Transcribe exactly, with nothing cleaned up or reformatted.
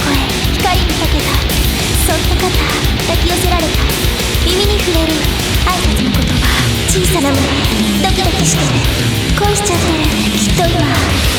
声、光にかけたそっと肩抱き寄せられた、耳に触れる挨拶の言葉、小さな胸ドキドキしてる、恋しちゃってるきっと今